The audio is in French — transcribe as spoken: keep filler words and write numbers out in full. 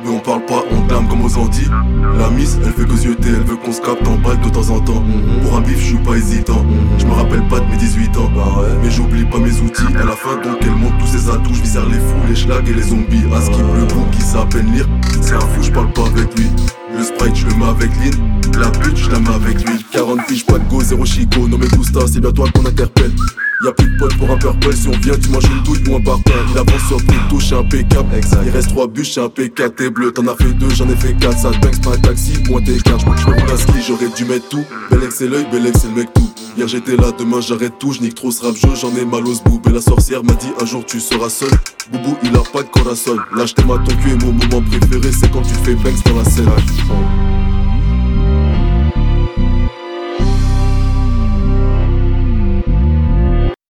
Mais on parle pas, on clame comme aux Antilles. La miss, elle fait que zioter, elle veut qu'on se capte en balle de temps en temps. mm-hmm. Pour un bif, je suis pas hésitant. mm-hmm. Je me rappelle pas de mes dix-huit ans. Bah ouais. Mais j'oublie pas mes outils. À la fin, donc elle montre tous ses atouts. Je visère les fous, les schlags et les zombies. À ce qui le groupe qui sait à peine lire. C'est un fou, je parle pas avec lui. Le sprite, je le mets avec Lynn. La pute, je la mets avec lui. quarante piges, pas de go, zéro chico. Non mais Gusta, c'est bien toi qu'on interpelle. Y'a plus de potes pour un purple. Si on vient, tu manges une douille ou un parpaing. Il avance sur une touche, c'est impeccable. Exact. Il reste trois bûches, c'est impeccable. T'es bleu, t'en as fait deux, j'en ai fait quatre. Ça te bang, c'est pas un taxi, point T quatre. J'crois que j'me roule à ski, j'aurais dû mettre tout. Belek c'est l'œil, Belek c'est le mec tout. Hier j'étais là, demain j'arrête tout. J'nique trop ce rap jeu, j'en ai mal aux boob. Et la sorcière m'a dit un jour tu seras seul. Boubou il a pas de corazon. Lâche tes mains, ton cul est mon moment préféré. C'est quand tu fais bangs dans la scène.